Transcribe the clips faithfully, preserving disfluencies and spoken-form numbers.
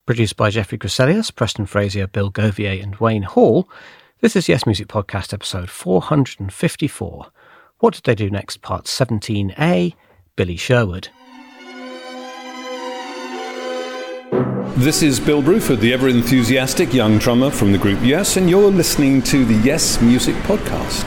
Produced by Jeffrey Griselius, Preston Frazier, Bill Govier and Wayne Hall, this is Yes Music Podcast episode four hundred fifty-four. What Did They Do Next? Part seventeen A, Billy Sherwood. This is Bill Bruford, the ever-enthusiastic young drummer from the group Yes, and you're listening to the Yes Music Podcast.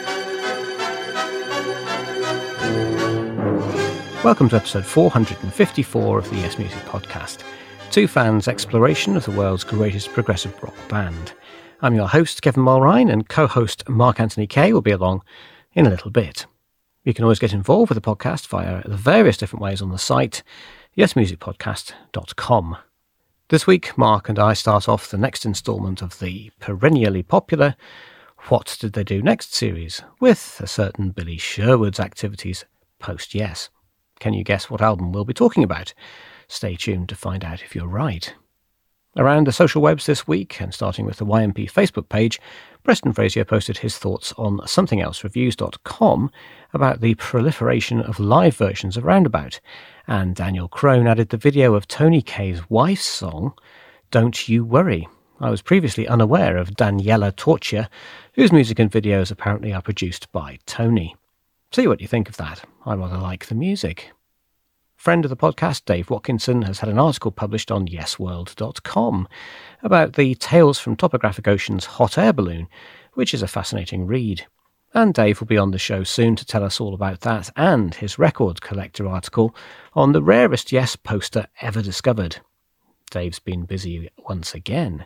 Welcome to episode four hundred fifty-four of the Yes Music Podcast, two fans' exploration of the world's greatest progressive rock band. I'm your host, Kevin Mulrine, and co-host Mark Anthony Kay will be along in a little bit. You can always get involved with the podcast via the various different ways on the site, yes music podcast dot com. This week, Mark and I start off the next instalment of the perennially popular What Did They Do Next series with a certain Billy Sherwood's activities post-Yes. Can you guess what album we'll be talking about? Stay tuned to find out if you're right. Around the social webs this week, and starting with the Y M P Facebook page, Preston Frazier posted his thoughts on something else reviews dot com about the proliferation of live versions of Roundabout, and Daniel Crone added the video of Tony Kaye's wife's song, Don't You Worry. I was previously unaware of Daniela Torchia, whose music and videos apparently are produced by Tony. See what you think of that. I rather like the music. Friend of the podcast, Dave Watkinson, has had an article published on yes world dot com about the Tales from Topographic Ocean's hot air balloon, which is a fascinating read. And Dave will be on the show soon to tell us all about that and his record collector article on the rarest Yes poster ever discovered. Dave's been busy once again.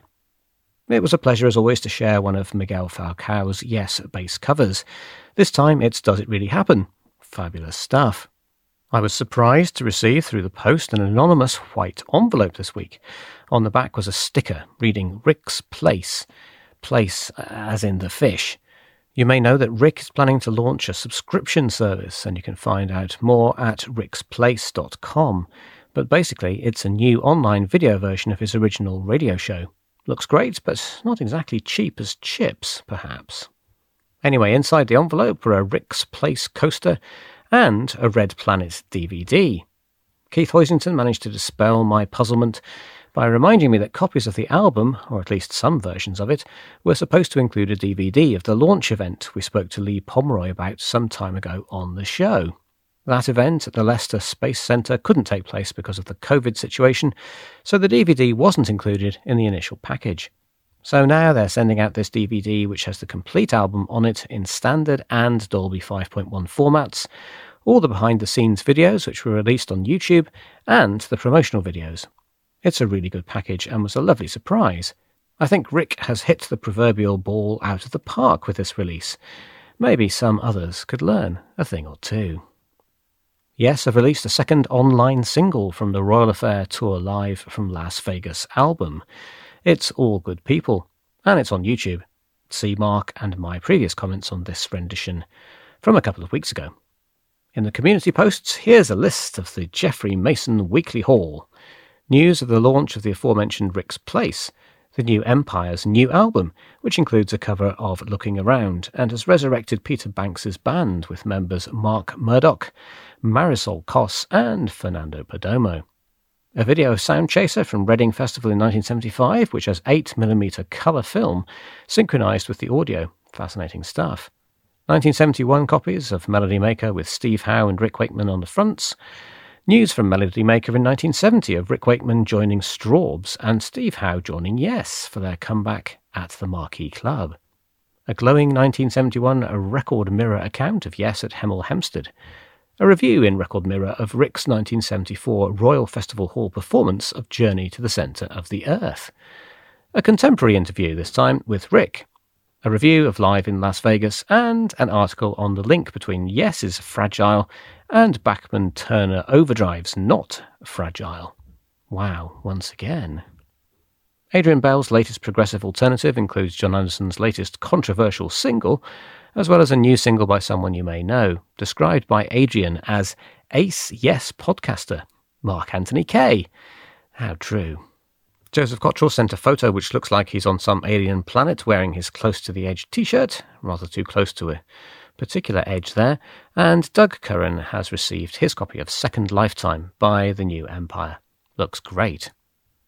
It was a pleasure as always to share one of Miguel Falcao's Yes bass covers. This time it's Does It Really Happen? Fabulous stuff. I was surprised to receive through the post an anonymous white envelope this week. On the back was a sticker reading Rick's Place. Place as in the fish. You may know that Rick is planning to launch a subscription service, and you can find out more at ricks place dot com. But basically, it's a new online video version of his original radio show. Looks great, but not exactly cheap as chips, perhaps. Anyway, inside the envelope were a Rick's Place coaster and a Red Planet D V D. Keith Hoisington managed to dispel my puzzlement by reminding me that copies of the album, or at least some versions of it, were supposed to include a D V D of the launch event we spoke to Lee Pomeroy about some time ago on the show. That event at the Leicester Space Centre couldn't take place because of the COVID situation, so the D V D wasn't included in the initial package. So now they're sending out this D V D which has the complete album on it in standard and Dolby five point one formats, all the behind-the-scenes videos which were released on YouTube, and the promotional videos. It's a really good package and was a lovely surprise. I think Rick has hit the proverbial ball out of the park with this release. Maybe some others could learn a thing or two. Yes, I've released a second online single from the Royal Affair Tour Live from Las Vegas album. It's All Good People, and it's on YouTube. See Mark and my previous comments on this rendition from a couple of weeks ago. In the community posts, here's a list of the Jeffrey Mason Weekly Haul. News of the launch of the aforementioned Rick's Place, the new Empire's new album, which includes a cover of Looking Around and has resurrected Peter Banks's band with members Mark Murdoch, Marisol Kos and Fernando Perdomo. A video of Sound Chaser from Reading Festival in nineteen seventy-five, which has eight millimeter colour film, synchronised with the audio. Fascinating stuff. nineteen seventy-one copies of Melody Maker with Steve Howe and Rick Wakeman on the fronts. News from Melody Maker in nineteen seventy of Rick Wakeman joining Strawbs and Steve Howe joining Yes for their comeback at the Marquee Club. A glowing nineteen seventy-one Record Mirror account of Yes at Hemel Hempstead. A review in Record Mirror of Rick's nineteen seventy-four Royal Festival Hall performance of Journey to the Centre of the Earth. A contemporary interview this time with Rick. A review of Live in Las Vegas, and an article on the link between Yes's Fragile and Bachman Turner Overdrive's Not Fragile. Wow, once again. Adrian Bell's latest progressive alternative includes John Anderson's latest controversial single, as well as a new single by someone you may know, described by Adrian as Ace Yes Podcaster, Mark Anthony Kay. How true. Joseph Cottrell sent a photo which looks like he's on some alien planet wearing his Close to the Edge t-shirt, rather too close to a particular edge there, and Doug Curran has received his copy of Second Lifetime by The New Empire. Looks great.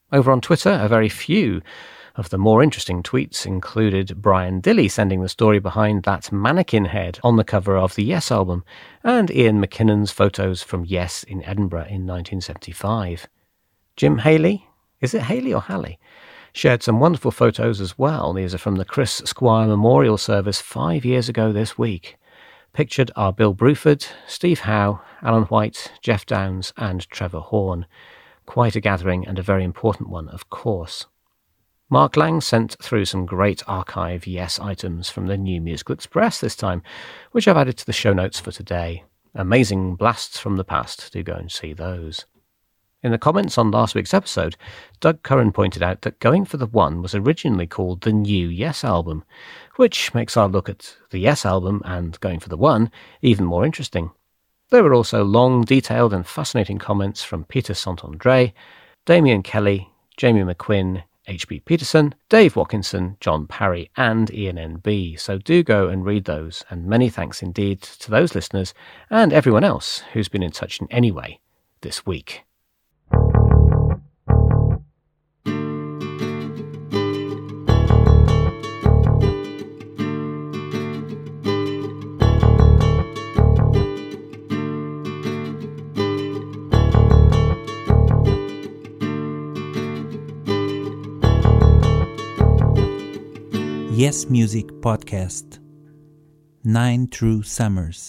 Over on Twitter, a very few of the more interesting tweets included Brian Dilley sending the story behind that mannequin head on the cover of the Yes album, and Ian McKinnon's photos from Yes in Edinburgh in nineteen seventy-five. Jim Haley, is it Haley or Halley, shared some wonderful photos as well. These are from the Chris Squire Memorial Service five years ago this week. Pictured are Bill Bruford, Steve Howe, Alan White, Jeff Downs and Trevor Horn. Quite a gathering, and a very important one, of course. Mark Lang sent through some great archive Yes items from the New Musical Express this time, which I've added to the show notes for today. Amazing blasts from the past. Do go and see those. In the comments on last week's episode, Doug Curran pointed out that Going for the One was originally called the New Yes album, which makes our look at the Yes album and Going for the One even more interesting. There were also long, detailed and fascinating comments from Peter Saint-Andre, Damien Kelly, Jamie McQuinn, H B Peterson, Dave Watkinson, John Parry and Ian N B, so do go and read those, and many thanks indeed to those listeners and everyone else who's been in touch in any way this week. Yes Music Podcast. Nine True Summers.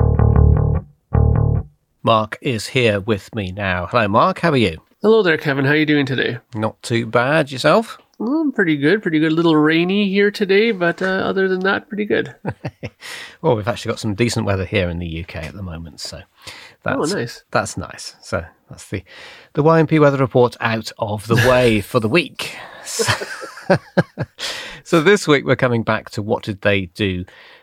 Mark is here with me now. Hello, Mark. How are you? Hello there, Kevin. How are you doing today? Not too bad. Yourself? Well, I'm pretty good. Pretty good. A little rainy here today, but uh, other than that, pretty good. Well, we've actually got some decent weather here in the U K at the moment, so that's, oh, nice. That's nice. So that's the, the Y M P weather report out of the way for the week. So, so this week we're coming back to what did they do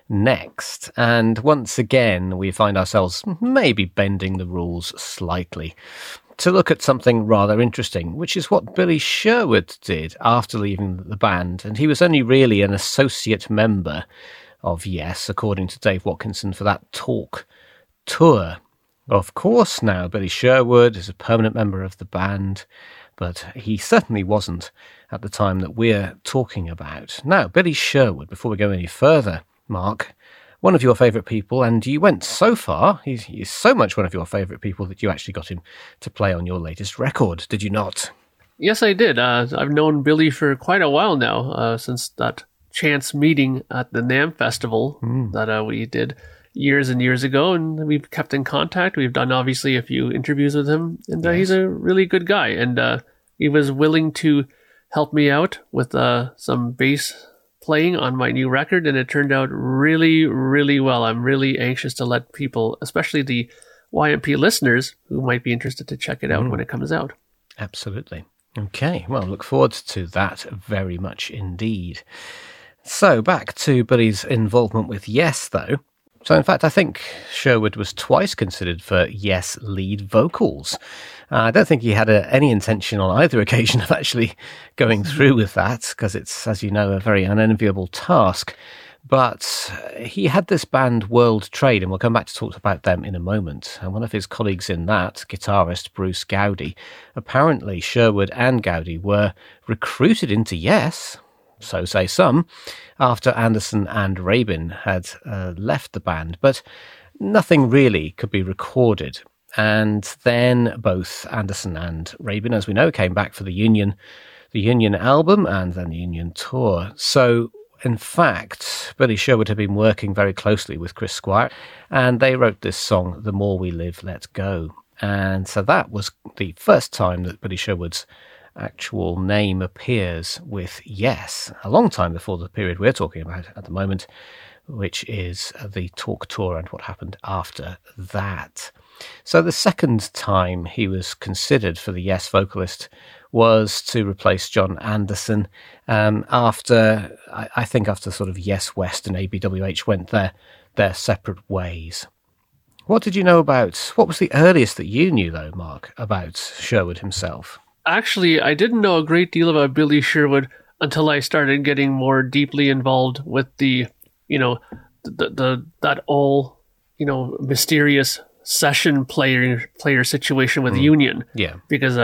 next, and once again we find ourselves maybe bending the rules slightly to look at something rather interesting, which is what Billy Sherwood did after leaving the band, and he was only really an associate member of Yes, according to Dave Watkinson, for that Talk tour. Of course now Billy Sherwood is a permanent member of the band, but he certainly wasn't at the time that we're talking about. Now, Billy Sherwood, before we go any further, Mark, one of your favourite people, and you went so far, he's, he's so much one of your favourite people that you actually got him to play on your latest record, did you not? Yes, I did. Uh, I've known Billy for quite a while now, uh, since that chance meeting at the NAMM Festival mm. that uh, we did years and years ago, and we've kept in contact. We've done, obviously, a few interviews with him, and uh, yes. He's a really good guy, and uh, he was willing to help me out with uh, some bass playing on my new record, and it turned out really, really well. I'm really anxious to let people, especially the Y M P listeners, who might be interested to check it out mm. when it comes out. Absolutely. Okay, well, look forward to that very much indeed. So, back to Billy's involvement with Yes, though. So, in fact, I think Sherwood was twice considered for Yes lead vocals. Uh, I don't think he had a, any intention on either occasion of actually going through with that, because it's, as you know, a very unenviable task. But he had this band World Trade, and we'll come back to talk about them in a moment. And one of his colleagues in that, guitarist Bruce Gowdy, apparently Sherwood and Gowdy were recruited into Yes, so say some, after Anderson and Rabin had uh, left the band, but nothing really could be recorded. And then both Anderson and Rabin, as we know, came back for the Union, the Union album and then the Union tour. So, in fact, Billy Sherwood had been working very closely with Chris Squire, and they wrote this song, The More We Live, Let Go. And so that was the first time that Billy Sherwood's actual name appears with Yes, a long time before the period we're talking about at the moment, which is the Talk tour and what happened after that. So the second time he was considered for the Yes vocalist was to replace John Anderson, um, after, I, I think after sort of Yes West and A B W H went their, their separate ways. What did you know about, what was the earliest that you knew, though, Mark, about Sherwood himself? Actually, I didn't know a great deal about Billy Sherwood until I started getting more deeply involved with the, you know, the, the that all, you know, mysterious session player player situation with mm. Union. Yeah. Because uh,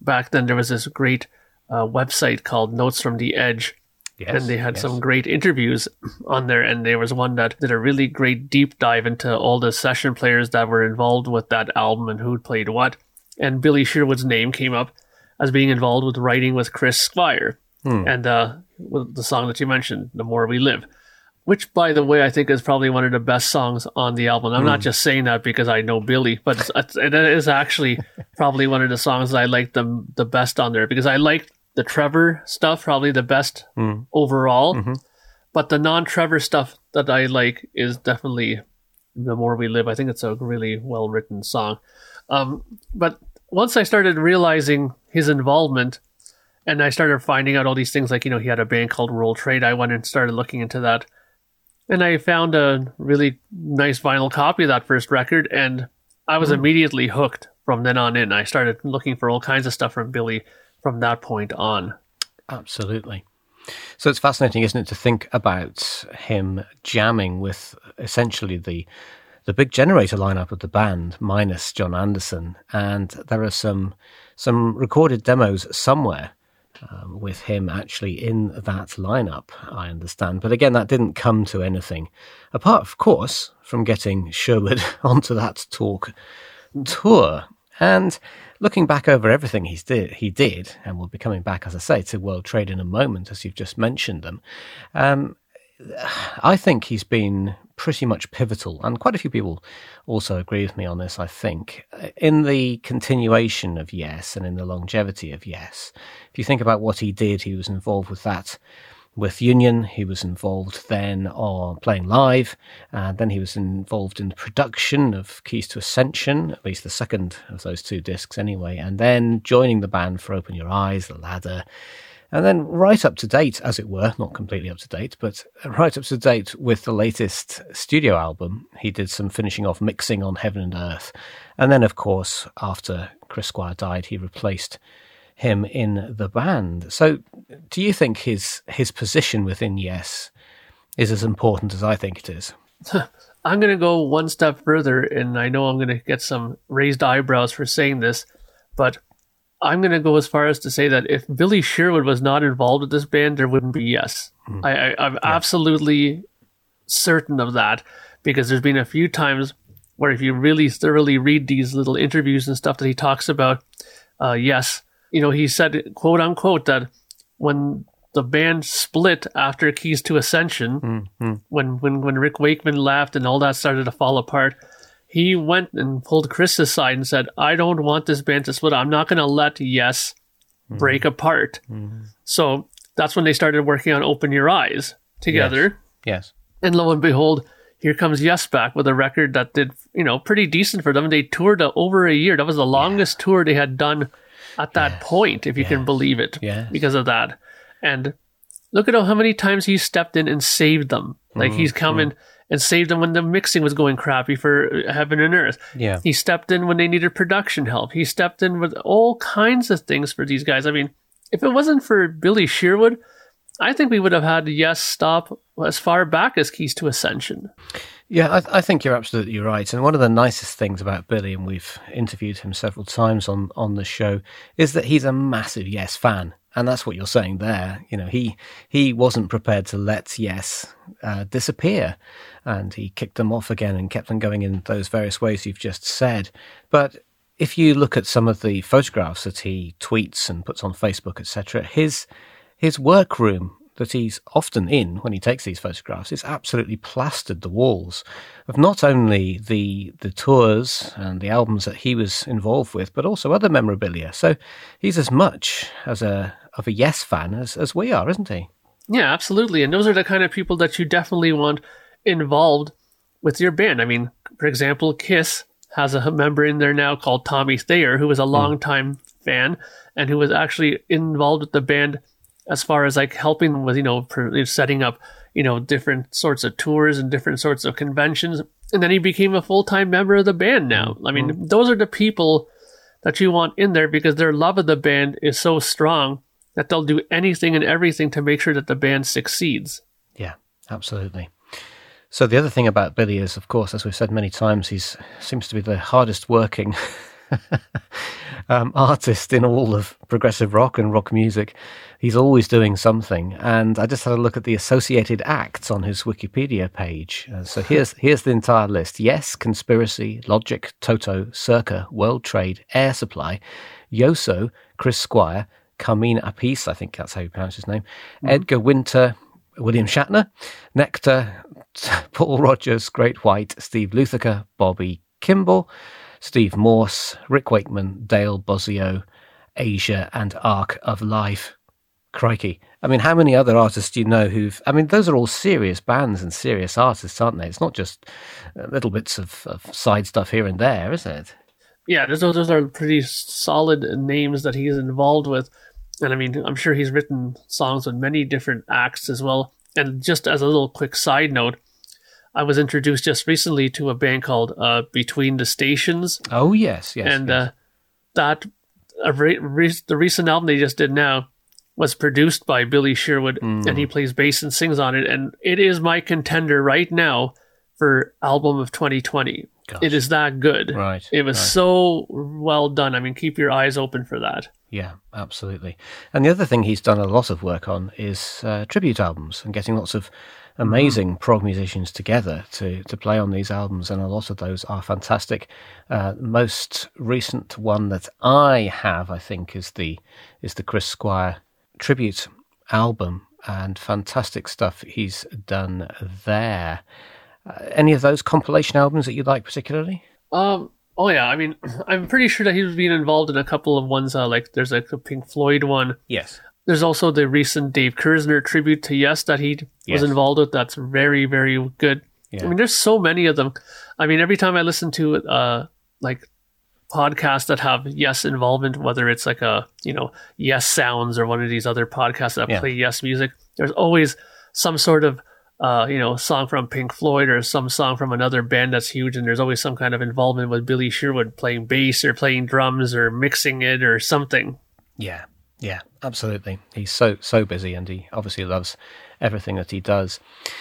back then there was this great uh, website called Notes from the Edge. Yes, and they had yes. some great interviews on there. And there was one that did a really great deep dive into all the session players that were involved with that album and who played what. And Billy Sherwood's name came up as being involved with writing with Chris Squire. Hmm. And uh, with the song that you mentioned, The More We Live, which, by the way, I think is probably one of the best songs on the album. I'm hmm. not just saying that because I know Billy, but it's, it is actually probably one of the songs that I like the, the best on there, because I like the Trevor stuff probably the best hmm. overall. Mm-hmm. But the non-Trevor stuff that I like is definitely The More We Live. I think it's a really well-written song. Um, but once I started realizing his involvement, and I started finding out all these things, like, you know, he had a band called World Trade. I went and started looking into that. And I found a really nice vinyl copy of that first record, and I was mm. immediately hooked from then on in. I started looking for all kinds of stuff from Billy from that point on. Absolutely. So it's fascinating, isn't it, to think about him jamming with essentially the the big Generator lineup of the band, minus John Anderson. And there are some some recorded demos somewhere Um, with him actually in that lineup, I understand. But again, that didn't come to anything, apart, of course, from getting Sherwood onto that Talk tour. And looking back over everything he's did, he did, and we'll be coming back, as I say, to World Trade in a moment, as you've just mentioned them, um, I think he's been pretty much pivotal, and quite a few people also agree with me on this, I think, in the continuation of Yes and in the longevity of Yes. If you think about what he did, he was involved with that, with Union, he was involved then on playing live, and then he was involved in the production of Keys to Ascension, at least the second of those two discs anyway, and then joining the band for Open Your Eyes, The Ladder, and then right up to date, as it were, not completely up to date, but right up to date with the latest studio album. He did some finishing off mixing on Heaven and Earth. And then, of course, after Chris Squire died, he replaced him in the band. So do you think his his position within Yes is as important as I think it is? I'm going to go one step further, and I know I'm going to get some raised eyebrows for saying this, but I'm going to go as far as to say that if Billy Sherwood was not involved with this band, there wouldn't be Yes. Mm. I, I, I'm yeah. absolutely certain of that, because there's been a few times where if you really thoroughly read these little interviews and stuff that he talks about, uh, Yes, you know, he said, quote unquote, that when the band split after Keys to Ascension, mm-hmm. when, when, when Rick Wakeman left and all that started to fall apart, he went and pulled Chris aside and said, I don't want this band to split. I'm not going to let Yes mm-hmm. break apart. Mm-hmm. So that's when they started working on Open Your Eyes together. Yes. yes. And lo and behold, here comes Yes back with a record that did, you know, pretty decent for them. They toured uh, over a year. That was the longest yeah. tour they had done at that yes. point, if you yes. can believe it, yes. because of that. And look at how many times he stepped in and saved them. Like mm-hmm. he's come in and saved them when the mixing was going crappy for Heaven and Earth. Yeah. He stepped in when they needed production help. He stepped in with all kinds of things for these guys. I mean, if it wasn't for Billy Sherwood, I think we would have had Yes stop as far back as Keys to Ascension. Yeah, I, I think you're absolutely right. And one of the nicest things about Billy, and we've interviewed him several times on, on the show, is that he's a massive Yes fan. And that's what you're saying there. You know, he he wasn't prepared to let Yes uh, disappear. And he kicked them off again and kept them going in those various ways you've just said. But if you look at some of the photographs that he tweets and puts on Facebook, et cetera, his his workroom that he's often in when he takes these photographs is absolutely plastered the walls of not only the the tours and the albums that he was involved with, but also other memorabilia. So he's as much as a of a Yes fan as, as we are, isn't he? Yeah, absolutely. And those are the kind of people that you definitely want involved with your band. I mean, for example, Kiss has a member in there now called Tommy Thayer, who was a longtime mm. fan and who was actually involved with the band as far as like helping them with, you know, setting up, you know, different sorts of tours and different sorts of conventions. And then he became a full-time member of the band now. I mean, mm. those are the people that you want in there because their love of the band is so strong that they'll do anything and everything to make sure that the band succeeds. Yeah, absolutely. So the other thing about Billy is, of course, as we've said many times, he seems to be the hardest working um, artist in all of progressive rock and rock music. He's always doing something. And I just had a look at the associated acts on his Wikipedia page. Uh, so here's here's the entire list. Yes, Conspiracy, Logic, Toto, Circa, World Trade, Air Supply, Yoso, Chris Squire, Carmine Appice, I think that's how you pronounce his name, mm-hmm. Edgar Winter, William Shatner, Nectar, Paul Rogers, Great White, Steve Lukather, Bobby Kimball, Steve Morse, Rick Wakeman, Dale Bozzio, Asia, and Arc of Life. Crikey. I mean, how many other artists do you know who've... I mean, those are all serious bands and serious artists, aren't they? It's not just little bits of, of side stuff here and there, is it? Yeah, those, those are pretty solid names that he's involved with. And I mean, I'm sure he's written songs with many different acts as well. And just as a little quick side note, I was introduced just recently to a band called uh, Between the Stations. Oh, yes, yes. And yes. Uh, that, uh, re- re- the recent album they just did now, was produced by Billy Sherwood, mm. and he plays bass and sings on it. And it is my contender right now for album of twenty twenty. Gosh. It is that good. Right. It was right. so well done. I mean, keep your eyes open for that. Yeah, absolutely. And the other thing he's done a lot of work on is uh, tribute albums and getting lots of amazing mm. prog musicians together to, to play on these albums, and a lot of those are fantastic. Uh, most recent one that I have, I think, is the is the Chris Squire tribute album, and fantastic stuff he's done there. Uh, any of those compilation albums that you like particularly? Um. Oh yeah, I mean, I'm pretty sure that he's been involved in a couple of ones. Uh, like there's like a Pink Floyd one. Yes. There's also the recent Dave Kersner tribute to Yes that he yes. was involved with. That's very, very good. Yeah. I mean, there's so many of them. I mean, every time I listen to uh like podcasts that have Yes involvement, whether it's like a, you know, Yes Sounds or one of these other podcasts that yeah. play Yes music, there's always some sort of, uh, you know, song from Pink Floyd or some song from another band that's huge, and there's always some kind of involvement with Billy Sherwood playing bass or playing drums or mixing it or something. Yeah, yeah, absolutely. He's so, so busy, and he obviously loves everything that he does.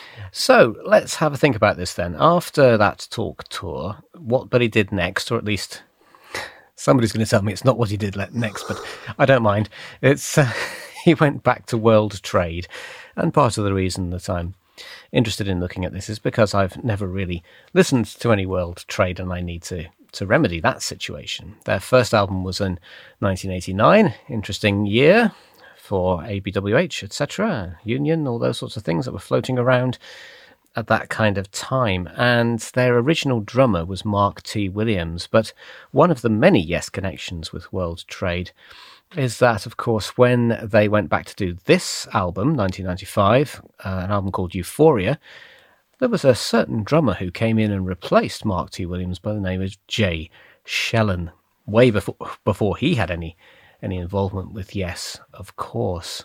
So let's have a think about this then. After that Talk tour, what Billy did next, or at least... somebody's going to tell me it's not what he did next, but I don't mind. It's uh, he went back to World Trade, and part of the reason that I'm interested in looking at this is because I've never really listened to any World Trade, and I need to, to remedy that situation. Their first album was in nineteen eighty-nine, interesting year for A B W H, et cetera, Union, all those sorts of things that were floating around at that kind of time, and their original drummer was Mark T. Williams. But one of the many Yes connections with World Trade is that, of course, when they went back to do this album, nineteen ninety-five, uh, an album called Euphoria, there was a certain drummer who came in and replaced Mark T. Williams by the name of Jay Shellen, way before before he had any any involvement with Yes, of course.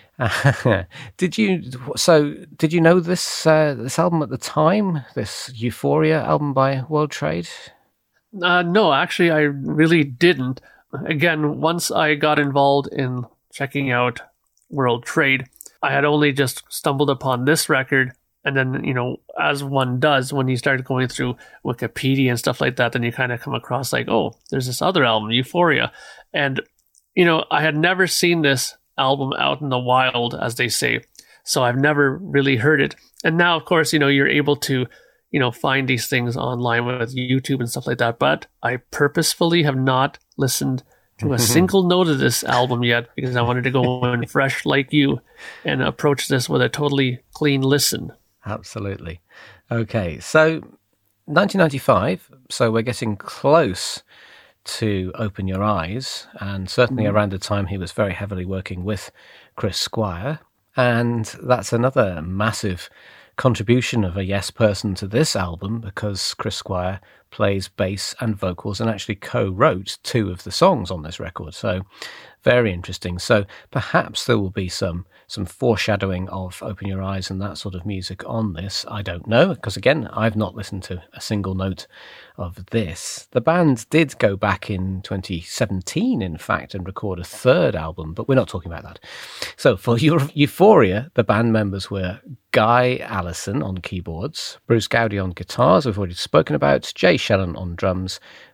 did you so did you know this uh, this album at the time, this Euphoria album by World Trade? Uh, no, actually I really didn't. Again, once I got involved in checking out World Trade, I had only just stumbled upon this record, and then, you know, as one does when you start going through Wikipedia and stuff like that, then you kind of come across like, oh, there's this other album, Euphoria. And, you know, I had never seen this album out in the wild, as they say, so I've never really heard it. And now, of course, you know, you're able to, you know, find these things online with YouTube and stuff like that, but I purposefully have not listened to a single note of this album yet, because I wanted to go in fresh like you and approach this with a totally clean listen. Absolutely. Okay, so nineteen ninety-five, so we're getting close to Open Your Eyes, and certainly mm. around the time he was very heavily working with Chris Squire, and that's another massive contribution of a Yes person to this album, because Chris Squire plays bass and vocals and actually co-wrote two of the songs on this record. So very interesting. So perhaps there will be some some foreshadowing of Open Your Eyes and that sort of music on this. I don't know, because again, I've not listened to a single note of this. The band did go back in twenty seventeen, in fact, and record a third album, but we're not talking about that. So for Euphoria, the band members were Guy Allison on keyboards, Bruce Gowdy on guitars, we've already spoken about, Jay Shellen on drums,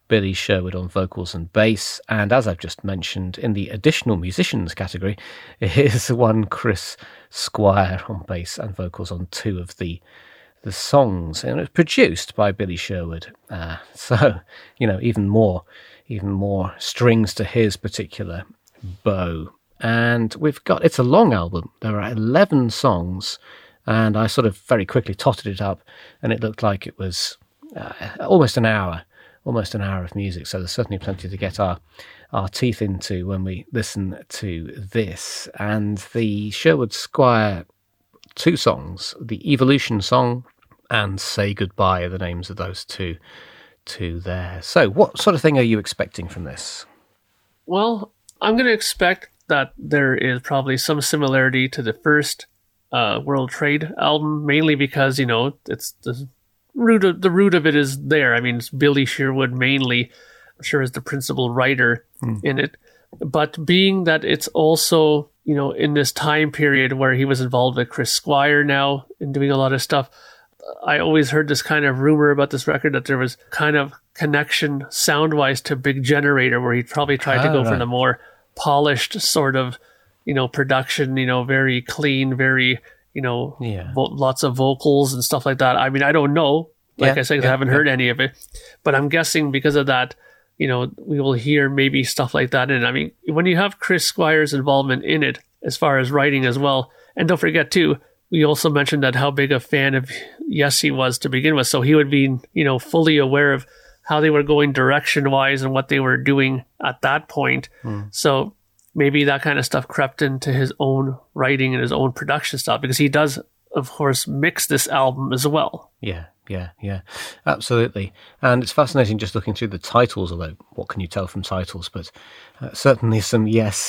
Billy Sherwood on vocals and bass, and as I've just mentioned, in the additional musicians category, is one Chris Squire on bass and vocals on two of the the songs, and it was produced by Billy Sherwood. Uh, so, you know, even more, even more strings to his particular bow. And we've got, it's a long album. There are eleven songs, and I sort of very quickly totted it up, and it looked like it was uh, almost an hour. Almost an hour of music, so there's certainly plenty to get our our teeth into when we listen to this. And the Sherwood Squire two songs, the Evolution song and Say Goodbye, are the names of those two, two there. So what sort of thing are you expecting from this? Well, I'm going to expect that there is probably some similarity to the first uh, World Trade album, mainly because, you know, it's the root of the root of it is there. I mean, it's Billy Sherwood mainly, I'm sure, is the principal writer mm. in it. But being that it's also, you know, in this time period where he was involved with Chris Squire now and doing a lot of stuff, I always heard this kind of rumor about this record that there was kind of connection sound-wise to Big Generator, where he probably tried to go right. for the more polished sort of, you know, production, you know, very clean, very, you know, yeah. vo- lots of vocals and stuff like that. I mean, I don't know. Like yeah, I said, yeah, I haven't yeah. heard any of it. But I'm guessing because of that, you know, we will hear maybe stuff like that. And I mean, when you have Chris Squire's involvement in it, as far as writing as well, and don't forget too, we also mentioned that how big a fan of Yes he was to begin with. So he would be, you know, fully aware of how they were going direction-wise and what they were doing at that point. Mm. So maybe that kind of stuff crept into his own writing and his own production style, because he does, of course, mix this album as well. Yeah, yeah, yeah, absolutely. And it's fascinating just looking through the titles, although what can you tell from titles? But uh, certainly some Yes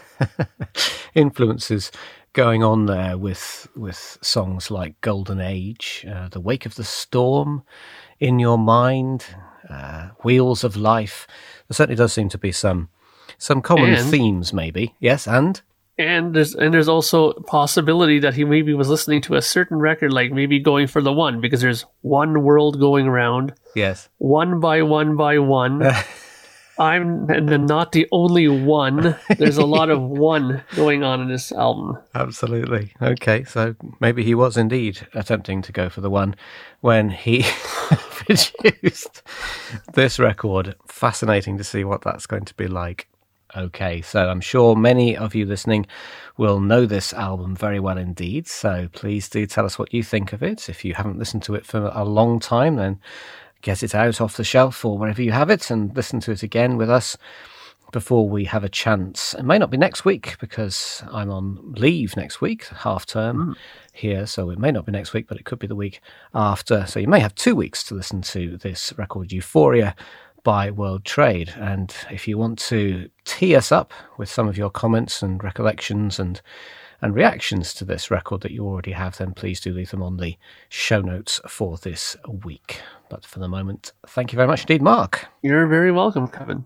influences going on there with with songs like Golden Age, uh, The Wake of the Storm, In Your Mind, uh, Wheels of Life. There certainly does seem to be some some common and, themes, maybe. Yes, and? And there's and there's also a possibility that he maybe was listening to a certain record, like maybe Going for the One, because there's one world going round. Yes. One by one by one. I'm and then not the only one. There's a lot of one going on in this album. Absolutely. Okay, so maybe he was indeed attempting to go for the one when he produced this record. Fascinating to see what that's going to be like. Okay, so I'm sure many of you listening will know this album very well indeed, so please do tell us what you think of it. If you haven't listened to it for a long time, then get it out off the shelf or wherever you have it and listen to it again with us before we have a chance. It may not be next week because I'm on leave next week, half term mm. here, so it may not be next week, but it could be the week after. So you may have two weeks to listen to this record, Euphoria by World Trade. And if you want to tee us up with some of your comments and recollections and and reactions to this record that you already have, then please do leave them on the show notes for this week. But for the moment, thank you very much indeed, Mark. You're very welcome, Kevin.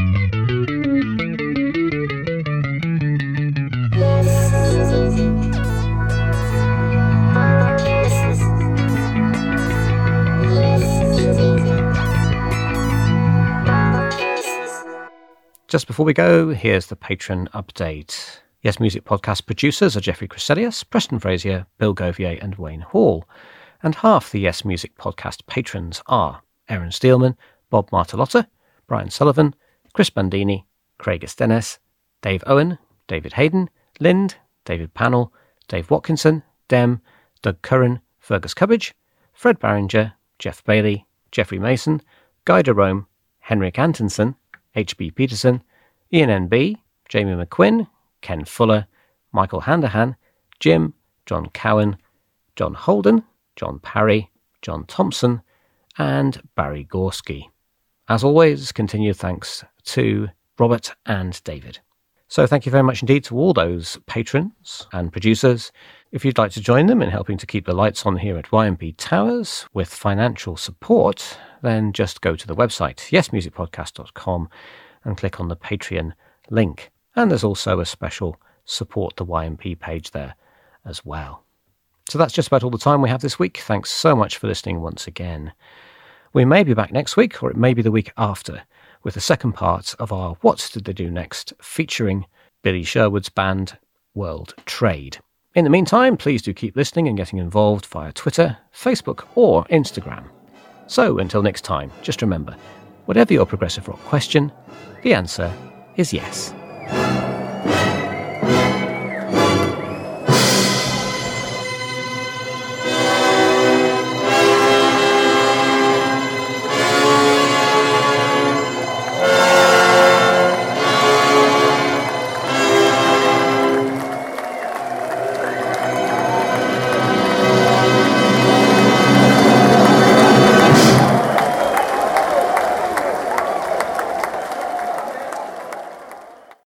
Just before we go, here's the patron update. Yes Music Podcast producers are Jeffrey Chryselius, Preston Frazier, Bill Govier and Wayne Hall. And half the Yes Music Podcast patrons are Aaron Steelman, Bob Martalotta, Brian Sullivan, Chris Bandini, Craig Estennes, Dave Owen, David Hayden, Lind, David Pannell, Dave Watkinson, Dem, Doug Curran, Fergus Cubbage, Fred Barringer, Jeff Bailey, Jeffrey Mason, Guy de Rome, Henrik Antonsen, H B Peterson, Ian N B, Jamie McQuinn, Ken Fuller, Michael Handahan, Jim, John Cowan, John Holden, John Parry, John Thompson, and Barry Gorski. As always, continued thanks to Robert and David. So thank you very much indeed to all those patrons and producers. If you'd like to join them in helping to keep the lights on here at Y M P Towers with financial support, then just go to the website, yes music podcast dot com, and click on the Patreon link. And there's also a special support the Y M P page there as well. So that's just about all the time we have this week. Thanks so much for listening once again. We may be back next week, or it may be the week after, with the second part of our What Did They Do Next, featuring Billy Sherwood's band World Trade. In the meantime, please do keep listening and getting involved via Twitter, Facebook or Instagram. So until next time, just remember, whatever your progressive rock question, the answer is yes.